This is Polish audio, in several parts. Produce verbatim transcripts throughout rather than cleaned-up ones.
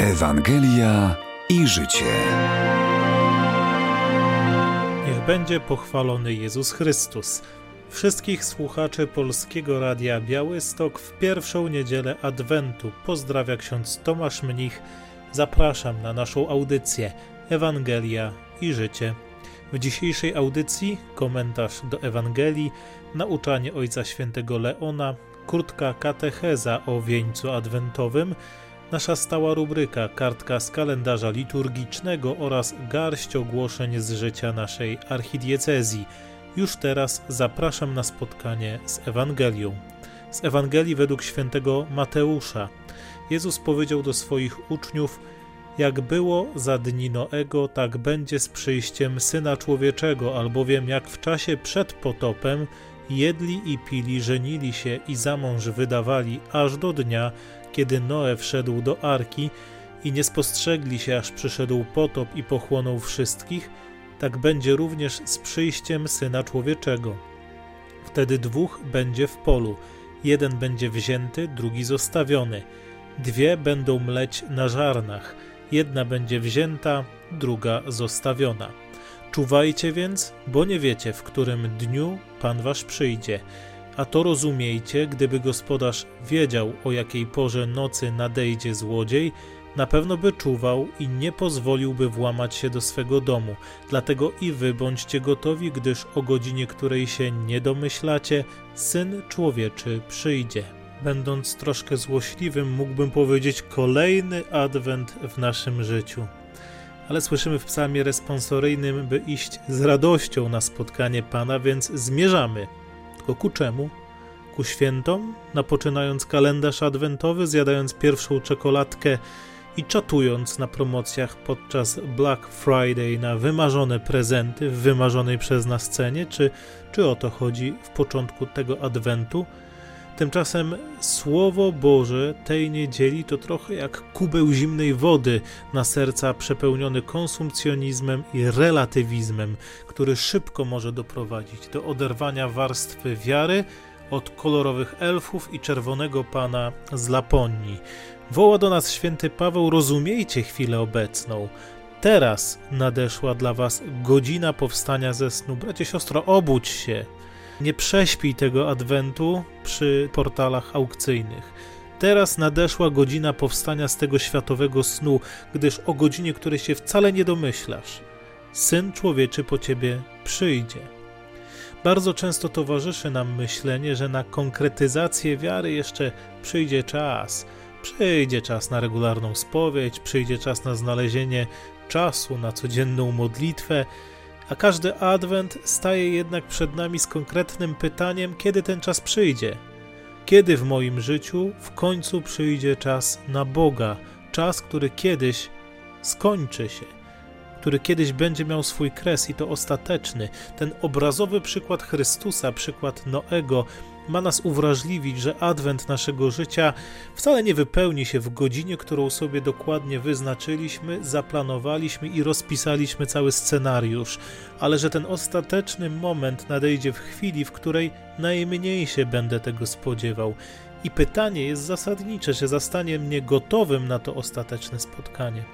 Ewangelia i życie. Niech będzie pochwalony Jezus Chrystus. Wszystkich słuchaczy Polskiego Radia Białystok w pierwszą niedzielę Adwentu pozdrawia ksiądz Tomasz Mnich. Zapraszam na naszą audycję Ewangelia i życie. W dzisiejszej audycji komentarz do Ewangelii, nauczanie Ojca Świętego Leona, krótka katecheza o wieńcu adwentowym, nasza stała rubryka kartka z kalendarza liturgicznego oraz garść ogłoszeń z życia naszej archidiecezji. Już teraz zapraszam na spotkanie z Ewangelią. Z Ewangelii według świętego Mateusza. Jezus powiedział do swoich uczniów: jak było za dni Noego, tak będzie z przyjściem Syna Człowieczego, albowiem jak w czasie przed potopem jedli i pili, żenili się i za mąż wydawali, aż do dnia, kiedy Noe wszedł do arki i nie spostrzegli się, aż przyszedł potop i pochłonął wszystkich, tak będzie również z przyjściem Syna Człowieczego. Wtedy dwóch będzie w polu, jeden będzie wzięty, drugi zostawiony. Dwie będą mleć na żarnach, jedna będzie wzięta, druga zostawiona. Czuwajcie więc, bo nie wiecie, w którym dniu Pan wasz przyjdzie. A to rozumiejcie, gdyby gospodarz wiedział, o jakiej porze nocy nadejdzie złodziej, na pewno by czuwał i nie pozwoliłby włamać się do swego domu. Dlatego i wy bądźcie gotowi, gdyż o godzinie, której się nie domyślacie, Syn Człowieczy przyjdzie. Będąc troszkę złośliwym, mógłbym powiedzieć kolejny adwent w naszym życiu. Ale słyszymy w psalmie responsoryjnym, by iść z radością na spotkanie Pana, więc zmierzamy. Tylko ku czemu? Ku świętom, napoczynając kalendarz adwentowy, zjadając pierwszą czekoladkę i czatując na promocjach podczas Black Friday na wymarzone prezenty w wymarzonej przez nas cenie, czy, czy o to chodzi w początku tego adwentu? Tymczasem Słowo Boże tej niedzieli to trochę jak kubeł zimnej wody na serca przepełniony konsumpcjonizmem i relatywizmem, który szybko może doprowadzić do oderwania warstwy wiary od kolorowych elfów i czerwonego pana z Laponii. Woła do nas święty Paweł: rozumiejcie chwilę obecną. Teraz nadeszła dla was godzina powstania ze snu. Bracie, siostro, obudź się. Nie prześpij tego adwentu przy portalach aukcyjnych. Teraz nadeszła godzina powstania z tego światowego snu, gdyż o godzinie, której się wcale nie domyślasz, Syn Człowieczy po ciebie przyjdzie. Bardzo często towarzyszy nam myślenie, że na konkretyzację wiary jeszcze przyjdzie czas. Przyjdzie czas na regularną spowiedź, przyjdzie czas na znalezienie czasu na codzienną modlitwę, a każdy adwent staje jednak przed nami z konkretnym pytaniem, kiedy ten czas przyjdzie. Kiedy w moim życiu w końcu przyjdzie czas na Boga, czas, który kiedyś skończy się, który kiedyś będzie miał swój kres i to ostateczny. Ten obrazowy przykład Chrystusa, przykład Noego, ma nas uwrażliwić, że adwent naszego życia wcale nie wypełni się w godzinie, którą sobie dokładnie wyznaczyliśmy, zaplanowaliśmy i rozpisaliśmy cały scenariusz, ale że ten ostateczny moment nadejdzie w chwili, w której najmniej się będę tego spodziewał. I pytanie jest zasadnicze, czy zastanie mnie gotowym na to ostateczne spotkanie.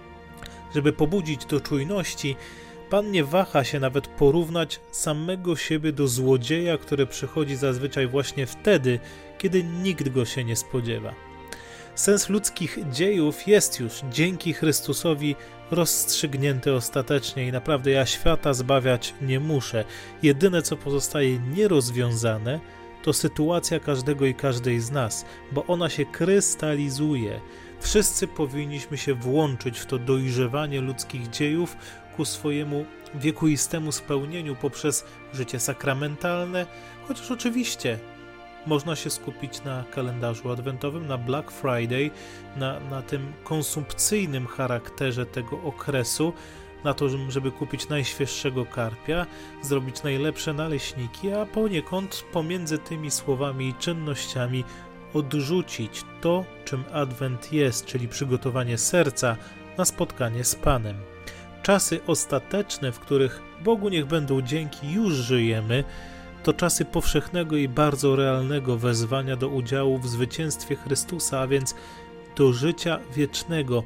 Żeby pobudzić do czujności, Pan nie waha się nawet porównać samego siebie do złodzieja, który przychodzi zazwyczaj właśnie wtedy, kiedy nikt go się nie spodziewa. Sens ludzkich dziejów jest już dzięki Chrystusowi rozstrzygnięty ostatecznie i naprawdę ja świata zbawiać nie muszę. Jedyne, co pozostaje nierozwiązane, to sytuacja każdego i każdej z nas, bo ona się krystalizuje. Wszyscy powinniśmy się włączyć w to dojrzewanie ludzkich dziejów ku swojemu wiekuistemu spełnieniu poprzez życie sakramentalne, chociaż oczywiście można się skupić na kalendarzu adwentowym, na Black Friday, na, na tym konsumpcyjnym charakterze tego okresu, na to, żeby kupić najświeższego karpia, zrobić najlepsze naleśniki, a poniekąd pomiędzy tymi słowami i czynnościami odrzucić to, czym adwent jest, czyli przygotowanie serca na spotkanie z Panem. Czasy ostateczne, w których Bogu niech będą dzięki, już żyjemy, to czasy powszechnego i bardzo realnego wezwania do udziału w zwycięstwie Chrystusa, a więc do życia wiecznego,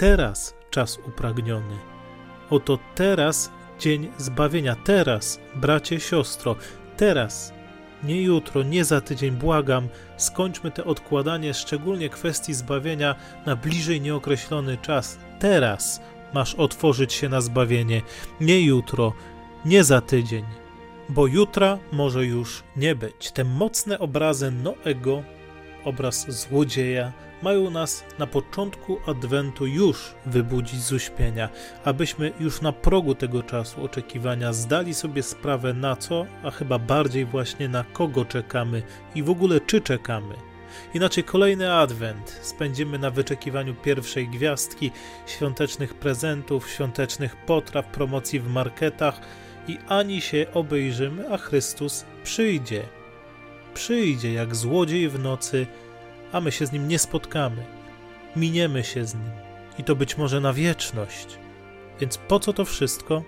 teraz czas upragniony. Oto teraz dzień zbawienia. Teraz, bracie, siostro, teraz, nie jutro, nie za tydzień, błagam, skończmy te odkładanie, szczególnie kwestii zbawienia, na bliżej nieokreślony czas. Teraz masz otworzyć się na zbawienie, nie jutro, nie za tydzień, bo jutra może już nie być. Te mocne obrazy Noego, obraz złodzieja, mają nas na początku Adwentu już wybudzić z uśpienia, abyśmy już na progu tego czasu oczekiwania zdali sobie sprawę, na co, a chyba bardziej właśnie na kogo czekamy i w ogóle czy czekamy. Inaczej kolejny Adwent spędzimy na wyczekiwaniu pierwszej gwiazdki, świątecznych prezentów, świątecznych potraw, promocji w marketach i ani się obejrzymy, a Chrystus przyjdzie. Przyjdzie jak złodziej w nocy, a my się z Nim nie spotkamy. Miniemy się z Nim i to być może na wieczność. Więc po co to wszystko?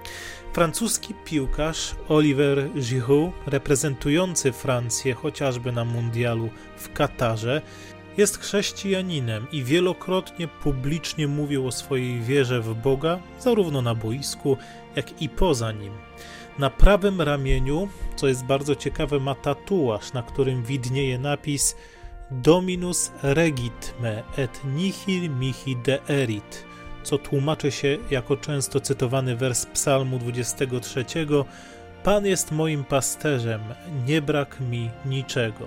Francuski piłkarz Olivier Giroud, reprezentujący Francję chociażby na mundialu w Katarze, jest chrześcijaninem i wielokrotnie publicznie mówił o swojej wierze w Boga, zarówno na boisku, jak i poza nim. Na prawym ramieniu, co jest bardzo ciekawe, ma tatuaż, na którym widnieje napis Dominus regit me et nihil mihi deerit, co tłumaczy się jako często cytowany wers Psalmu dwudziestego trzeciego: Pan jest moim pasterzem, nie brak mi niczego.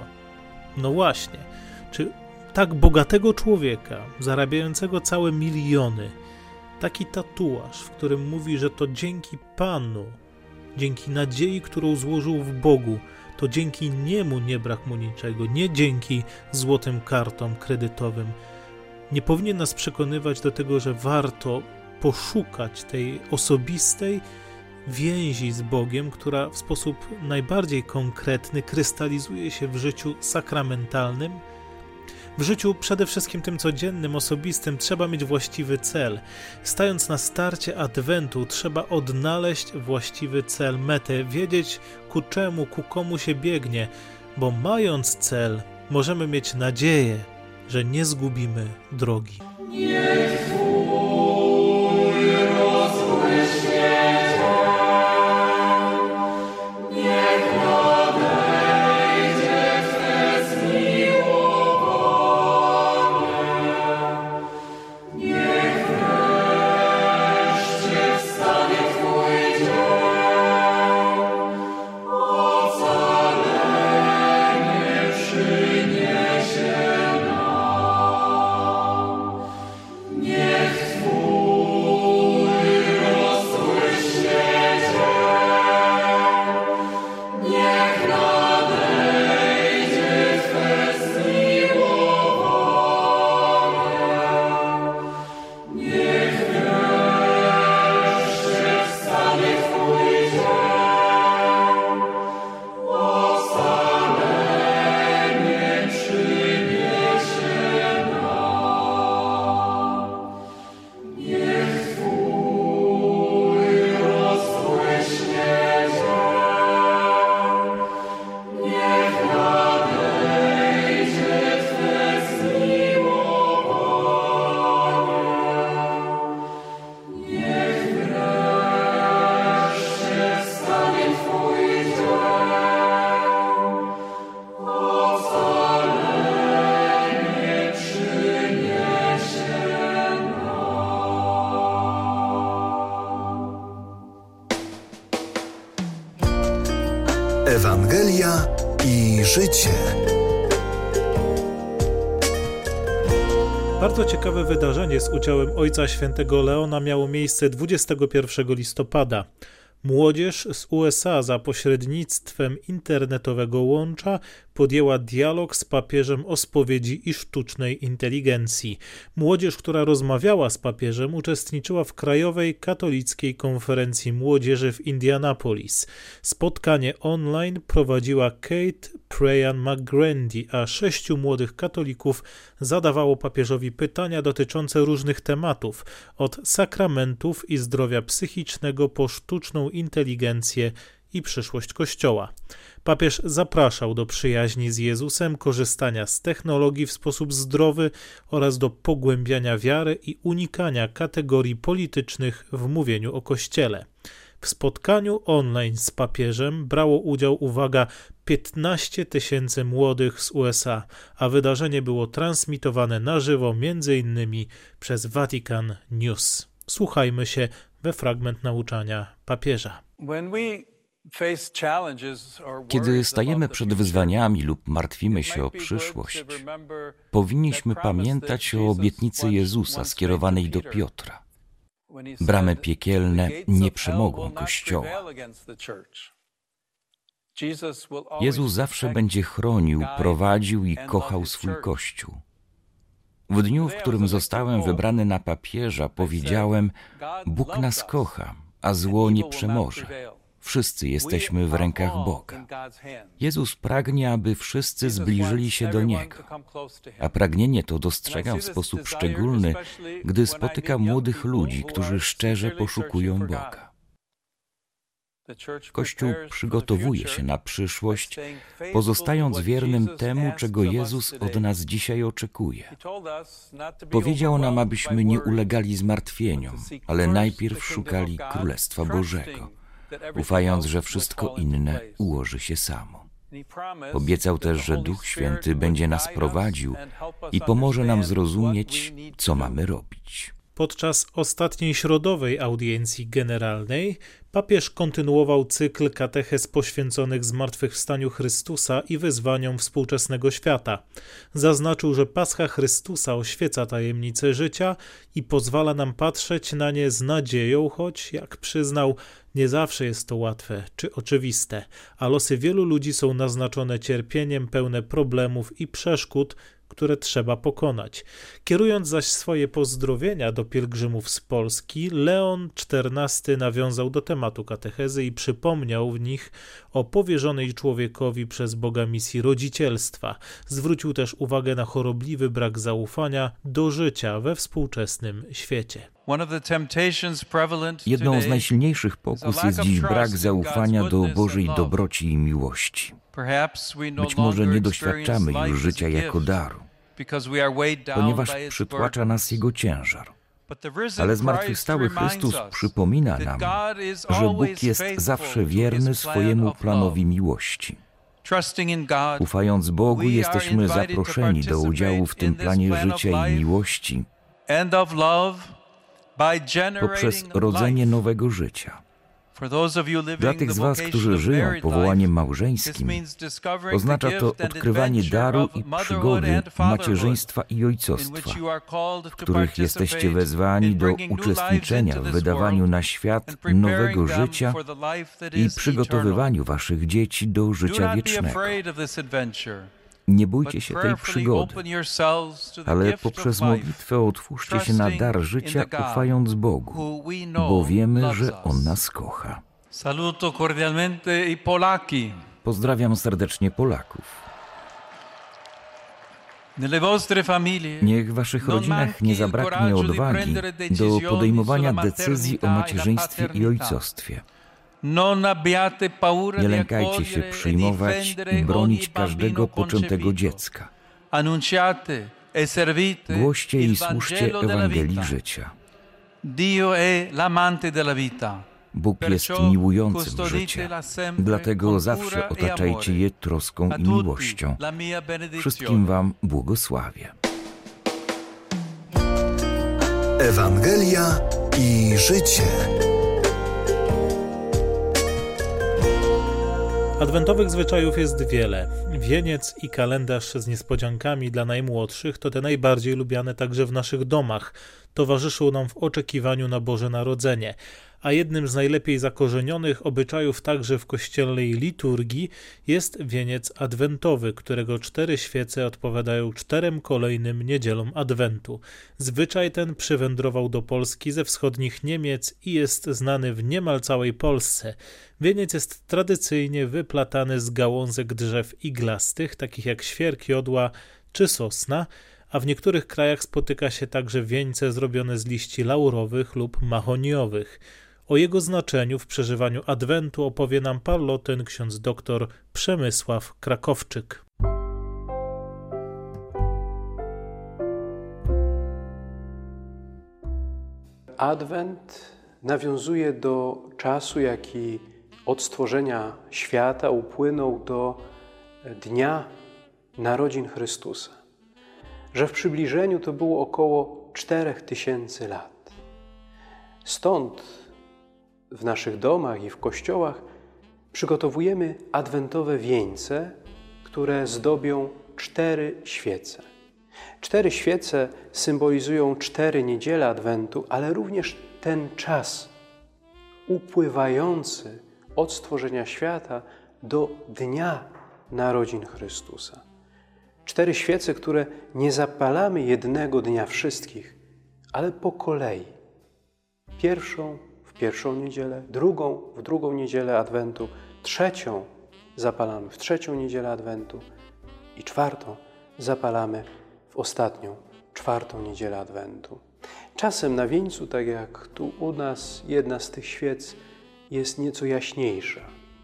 No właśnie, czy tak bogatego człowieka, zarabiającego całe miliony, taki tatuaż, w którym mówi, że to dzięki Panu, dzięki nadziei, którą złożył w Bogu, to dzięki Niemu nie brak mu niczego, nie dzięki złotym kartom kredytowym, nie powinien nas przekonywać do tego, że warto poszukać tej osobistej więzi z Bogiem, która w sposób najbardziej konkretny krystalizuje się w życiu sakramentalnym. W życiu przede wszystkim tym codziennym, osobistym trzeba mieć właściwy cel. Stając na starcie Adwentu trzeba odnaleźć właściwy cel, metę, wiedzieć ku czemu, ku komu się biegnie, bo mając cel możemy mieć nadzieję, że nie zgubimy drogi. Niech Twój rozbłyśnie. Ewangelia i życie. Bardzo ciekawe wydarzenie z udziałem Ojca Świętego Leona miało miejsce dwudziestego pierwszego listopada. Młodzież z U S A za pośrednictwem internetowego łącza podjęła dialog z papieżem o spowiedzi i sztucznej inteligencji. Młodzież, która rozmawiała z papieżem, uczestniczyła w Krajowej Katolickiej Konferencji Młodzieży w Indianapolis. Spotkanie online prowadziła Kate Preyan McGrandy, a sześciu młodych katolików zadawało papieżowi pytania dotyczące różnych tematów, od sakramentów i zdrowia psychicznego po sztuczną inteligencję i przyszłość Kościoła. Papież zapraszał do przyjaźni z Jezusem, korzystania z technologii w sposób zdrowy oraz do pogłębiania wiary i unikania kategorii politycznych w mówieniu o Kościele. W spotkaniu online z papieżem brało udział, uwaga, piętnaście tysięcy młodych z U S A, a wydarzenie było transmitowane na żywo między innymi przez Vatican News. Słuchajmy się we fragment nauczania papieża. Kiedy stajemy przed wyzwaniami lub martwimy się o przyszłość, powinniśmy pamiętać o obietnicy Jezusa skierowanej do Piotra. Bramy piekielne nie przemogą Kościoła. Jezus zawsze będzie chronił, prowadził i kochał swój Kościół. W dniu, w którym zostałem wybrany na papieża, powiedziałem: Bóg nas kocha, a zło nie przemoże. Wszyscy jesteśmy w rękach Boga. Jezus pragnie, aby wszyscy zbliżyli się do Niego, a pragnienie to dostrzegam w sposób szczególny, gdy spotykam młodych ludzi, którzy szczerze poszukują Boga. Kościół przygotowuje się na przyszłość, pozostając wiernym temu, czego Jezus od nas dzisiaj oczekuje. Powiedział nam, abyśmy nie ulegali zmartwieniom, ale najpierw szukali Królestwa Bożego, ufając, że wszystko inne ułoży się samo. Obiecał też, że Duch Święty będzie nas prowadził i pomoże nam zrozumieć, co mamy robić. Podczas ostatniej środowej audiencji generalnej papież kontynuował cykl katechez poświęconych zmartwychwstaniu Chrystusa i wyzwaniom współczesnego świata. Zaznaczył, że Pascha Chrystusa oświeca tajemnice życia i pozwala nam patrzeć na nie z nadzieją, choć, jak przyznał, nie zawsze jest to łatwe czy oczywiste, a losy wielu ludzi są naznaczone cierpieniem, pełne problemów i przeszkód, które trzeba pokonać. Kierując zaś swoje pozdrowienia do pielgrzymów z Polski, Leon czternasty nawiązał do tematu katechezy i przypomniał w nich o powierzonej człowiekowi przez Boga misji rodzicielstwa. Zwrócił też uwagę na chorobliwy brak zaufania do życia we współczesnym świecie. Jedną z najsilniejszych pokus jest dziś brak zaufania do Bożej dobroci i miłości. Być może nie doświadczamy już życia jako daru, ponieważ przytłacza nas jego ciężar. Ale zmartwychwstały Chrystus przypomina nam, że Bóg jest zawsze wierny swojemu planowi miłości. Ufając Bogu, jesteśmy zaproszeni do udziału w tym planie życia i miłości poprzez rodzenie nowego życia. Dla tych z Was, którzy żyją powołaniem małżeńskim, oznacza to odkrywanie daru i przygody macierzyństwa i ojcostwa, w których jesteście wezwani do uczestniczenia w wydawaniu na świat nowego życia i przygotowywaniu Waszych dzieci do życia wiecznego. Nie bójcie się tej przygody, ale poprzez modlitwę otwórzcie się na dar życia, ufając Bogu, bo wiemy, że On nas kocha. Saluto cordialmente i Polaki. Pozdrawiam serdecznie Polaków. Niech w Waszych rodzinach nie zabraknie odwagi do podejmowania decyzji o macierzyństwie i ojcostwie. Nie lękajcie się przyjmować i bronić każdego poczętego dziecka. Głoście i służcie Ewangelii życia. Bóg jest miłującym życie, dlatego zawsze otaczajcie je troską i miłością. Wszystkim Wam błogosławię. Ewangelia i życie. Adwentowych zwyczajów jest wiele. Wieniec i kalendarz z niespodziankami dla najmłodszych to te najbardziej lubiane także w naszych domach. Towarzyszą nam w oczekiwaniu na Boże Narodzenie. A jednym z najlepiej zakorzenionych obyczajów także w kościelnej liturgii jest wieniec adwentowy, którego cztery świece odpowiadają czterem kolejnym niedzielom Adwentu. Zwyczaj ten przywędrował do Polski ze wschodnich Niemiec i jest znany w niemal całej Polsce. Wieniec jest tradycyjnie wyplatany z gałązek drzew iglastych, takich jak świerk, jodła czy sosna, a w niektórych krajach spotyka się także wieńce zrobione z liści laurowych lub mahoniowych. O jego znaczeniu w przeżywaniu Adwentu opowie nam parlotyn ksiądz dr Przemysław Krakowczyk. Adwent nawiązuje do czasu, jaki od stworzenia świata upłynął do dnia narodzin Chrystusa. Że w przybliżeniu to było około czterech tysięcy lat. Stąd w naszych domach i w kościołach przygotowujemy adwentowe wieńce, które zdobią cztery świece. Cztery świece symbolizują cztery niedziele Adwentu, ale również ten czas upływający od stworzenia świata do dnia narodzin Chrystusa. Cztery świece, które nie zapalamy jednego dnia wszystkich, ale po kolei. Pierwszą w pierwszą niedzielę, drugą w drugą niedzielę Adwentu, trzecią zapalamy w trzecią niedzielę Adwentu i czwartą zapalamy w ostatnią, czwartą niedzielę Adwentu. Czasem na wieńcu, tak jak tu u nas, jedna z tych świec jest nieco jaśniejsza,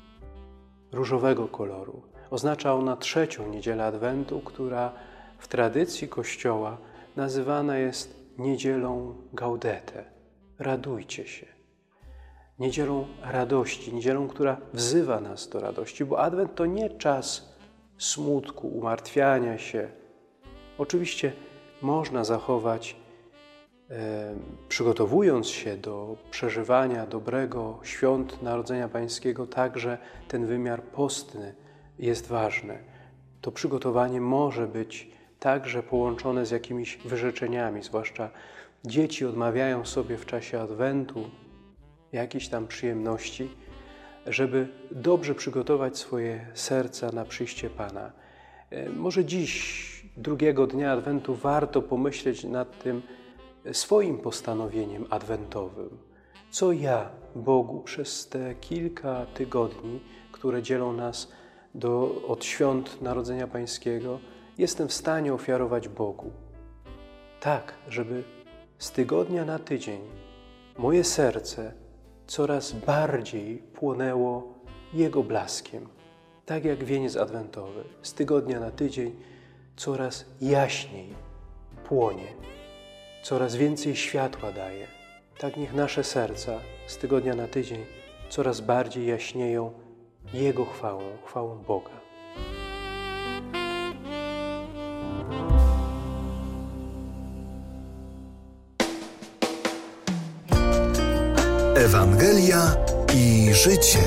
różowego koloru. Oznacza ona trzecią niedzielę Adwentu, która w tradycji Kościoła nazywana jest niedzielą Gaudete. Radujcie się. Niedzielą radości, niedzielą, która wzywa nas do radości, bo Adwent to nie czas smutku, umartwiania się. Oczywiście można zachować, e, przygotowując się do przeżywania dobrego świąt Narodzenia Pańskiego, także ten wymiar postny jest ważny. To przygotowanie może być także połączone z jakimiś wyrzeczeniami, zwłaszcza dzieci odmawiają sobie w czasie Adwentu jakichś tam przyjemności, żeby dobrze przygotować swoje serca na przyjście Pana. E, może dziś, drugiego dnia Adwentu, warto pomyśleć nad tym swoim postanowieniem adwentowym. Co ja Bogu przez te kilka tygodni, które dzielą nas do, od świąt Narodzenia Pańskiego, jestem w stanie ofiarować Bogu. Tak, żeby z tygodnia na tydzień moje serce coraz bardziej płonęło Jego blaskiem. Tak jak wieniec adwentowy, z tygodnia na tydzień coraz jaśniej płonie, coraz więcej światła daje. Tak niech nasze serca z tygodnia na tydzień coraz bardziej jaśnieją Jego chwałą, chwałą Boga. Ewangelia i życie.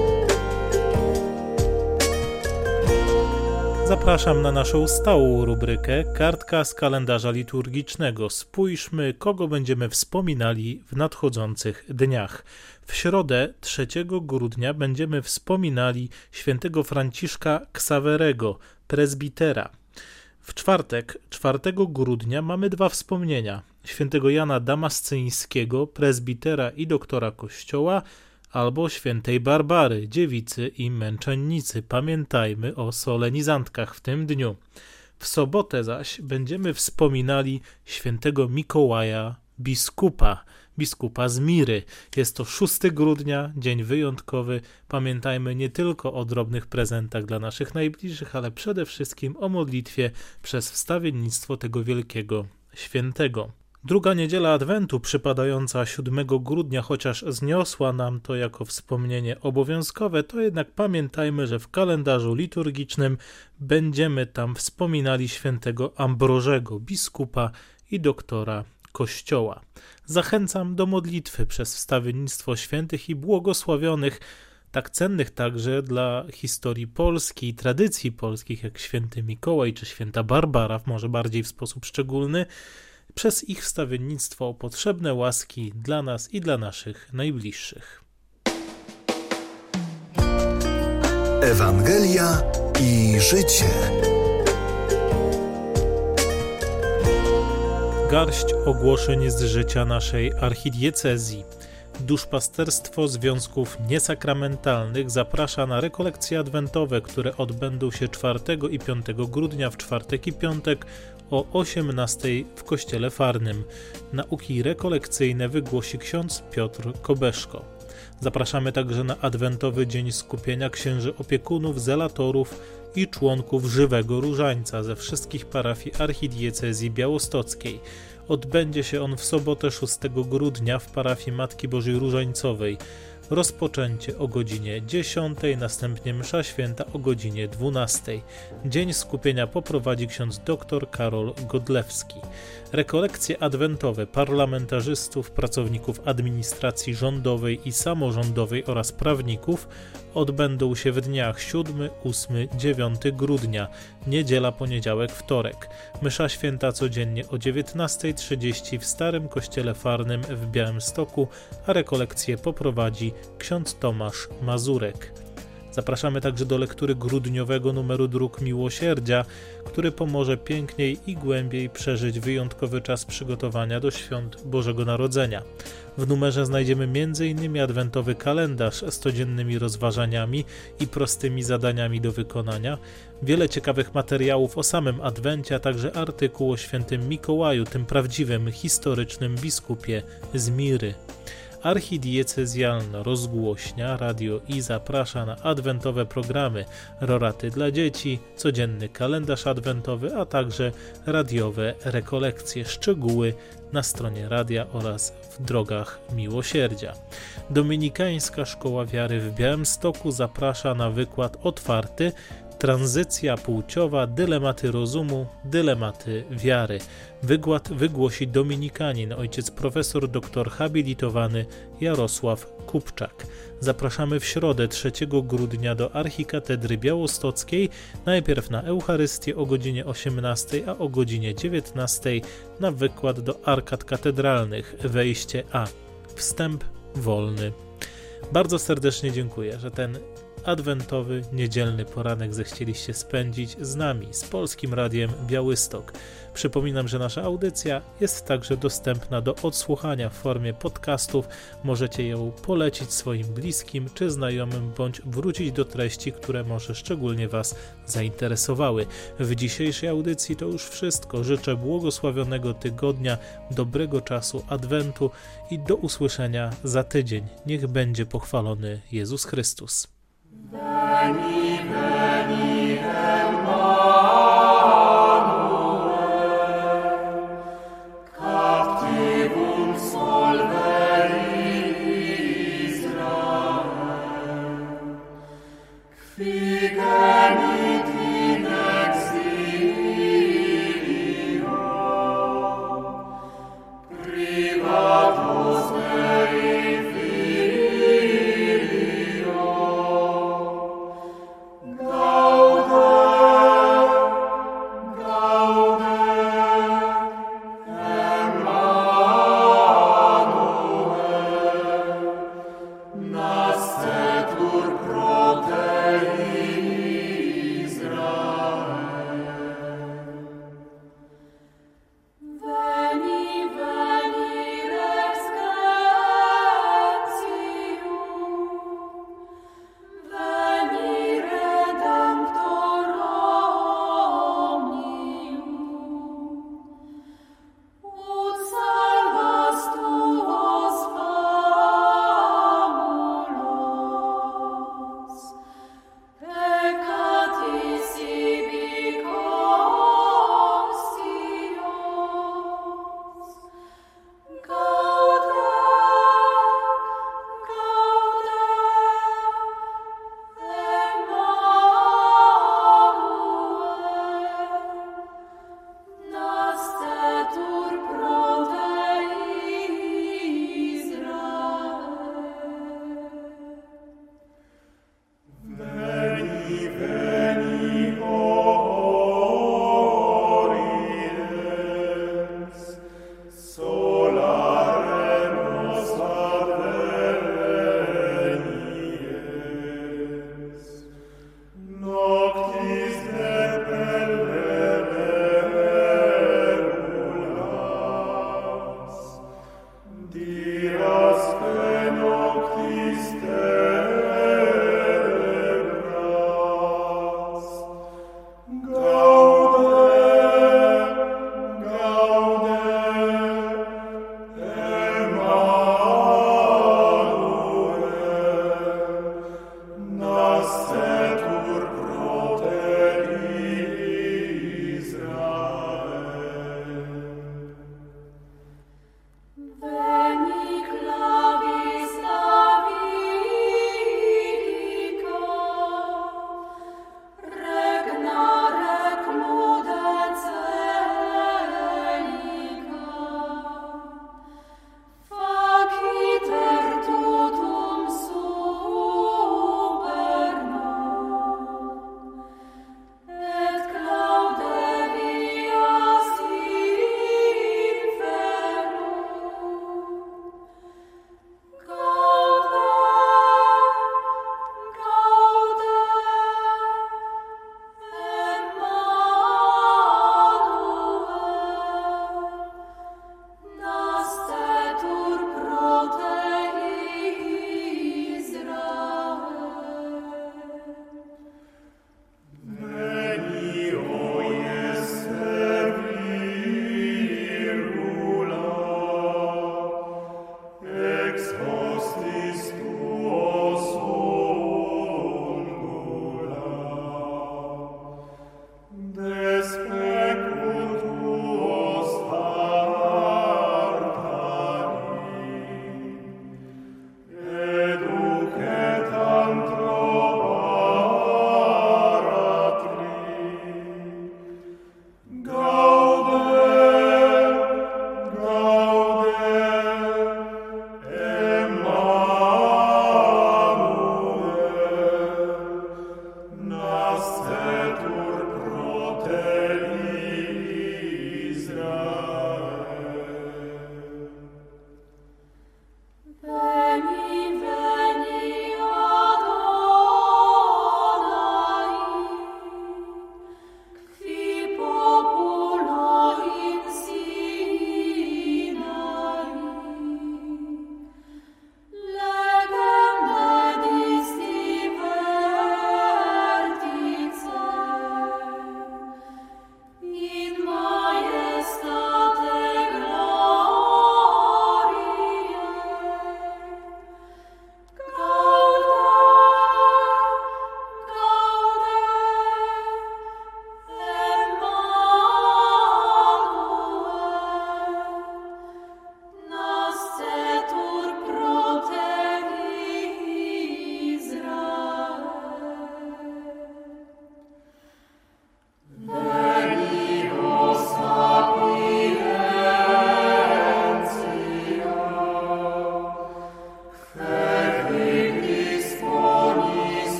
Zapraszam na naszą stałą rubrykę Kartka z kalendarza liturgicznego. Spójrzmy, kogo będziemy wspominali w nadchodzących dniach. W środę trzeciego grudnia będziemy wspominali świętego Franciszka Ksawerego, prezbitera. W czwartek, czwartego grudnia, mamy dwa wspomnienia. Świętego Jana Damascyńskiego, prezbitera i doktora Kościoła, albo świętej Barbary, dziewicy i męczennicy. Pamiętajmy o solenizantkach w tym dniu. W sobotę zaś będziemy wspominali świętego Mikołaja, biskupa, biskupa z Miry. Jest to szóstego grudnia, dzień wyjątkowy. Pamiętajmy nie tylko o drobnych prezentach dla naszych najbliższych, ale przede wszystkim o modlitwie przez wstawiennictwo tego wielkiego świętego. Druga niedziela Adwentu, przypadająca siódmego grudnia, chociaż zniosła nam to jako wspomnienie obowiązkowe, to jednak pamiętajmy, że w kalendarzu liturgicznym będziemy tam wspominali świętego Ambrożego, biskupa i doktora Kościoła. Zachęcam do modlitwy przez wstawiennictwo świętych i błogosławionych, tak cennych także dla historii Polski i tradycji polskich, jak święty Mikołaj czy święta Barbara, może bardziej w sposób szczególny, przez ich wstawiennictwo o potrzebne łaski dla nas i dla naszych najbliższych. Ewangelia i życie. Garść ogłoszeń z życia naszej archidiecezji. Duszpasterstwo Związków Niesakramentalnych zaprasza na rekolekcje adwentowe, które odbędą się czwartego i piątego grudnia w czwartek i piątek o osiemnastej w kościele Farnym. Nauki rekolekcyjne wygłosi ksiądz Piotr Kobeszko. Zapraszamy także na adwentowy dzień skupienia księży opiekunów, zelatorów i członków Żywego Różańca ze wszystkich parafii archidiecezji białostockiej. Odbędzie się on w sobotę szóstego grudnia w parafii Matki Bożej Różańcowej. Rozpoczęcie o godzinie dziesiątej, następnie msza święta o godzinie dwunastej. Dzień skupienia poprowadzi ksiądz dr Karol Godlewski. Rekolekcje adwentowe parlamentarzystów, pracowników administracji rządowej i samorządowej oraz prawników odbędą się w dniach siódmego, ósmego, dziewiątego grudnia, niedziela, poniedziałek, wtorek. Msza święta codziennie o dziewiętnastej trzydzieści w Starym Kościele Farnym w Białymstoku, a rekolekcje poprowadzi ksiądz Tomasz Mazurek. Zapraszamy także do lektury grudniowego numeru Dróg Miłosierdzia, który pomoże piękniej i głębiej przeżyć wyjątkowy czas przygotowania do świąt Bożego Narodzenia. W numerze znajdziemy między innymi adwentowy kalendarz z codziennymi rozważaniami i prostymi zadaniami do wykonania, wiele ciekawych materiałów o samym Adwencie, a także artykuł o świętym Mikołaju, tym prawdziwym, historycznym biskupie z Miry. Archidiecezjalna rozgłośnia Radio I zaprasza na adwentowe programy, roraty dla dzieci, codzienny kalendarz adwentowy, a także radiowe rekolekcje. Szczegóły na stronie radia oraz w Drogach Miłosierdzia. Dominikańska Szkoła Wiary w Białymstoku zaprasza na wykład otwarty Tranzycja płciowa, dylematy rozumu, dylematy wiary. Wykład wygłosi dominikanin, ojciec profesor doktor habilitowany Jarosław Kupczak. Zapraszamy w środę trzeciego grudnia do Archikatedry Białostockiej, najpierw na Eucharystię o godzinie osiemnastej, a o godzinie dziewiętnastej na wykład do arkad katedralnych, wejście A. Wstęp wolny. Bardzo serdecznie dziękuję, że ten adwentowy, niedzielny poranek zechcieliście spędzić z nami, z Polskim Radiem Białystok. Przypominam, że nasza audycja jest także dostępna do odsłuchania w formie podcastów. Możecie ją polecić swoim bliskim czy znajomym, bądź wrócić do treści, które może szczególnie Was zainteresowały. W dzisiejszej audycji to już wszystko. Życzę błogosławionego tygodnia, dobrego czasu Adwentu i do usłyszenia za tydzień. Niech będzie pochwalony Jezus Chrystus. Veni, veni, Emmanuel, captivum solvere Israel, qui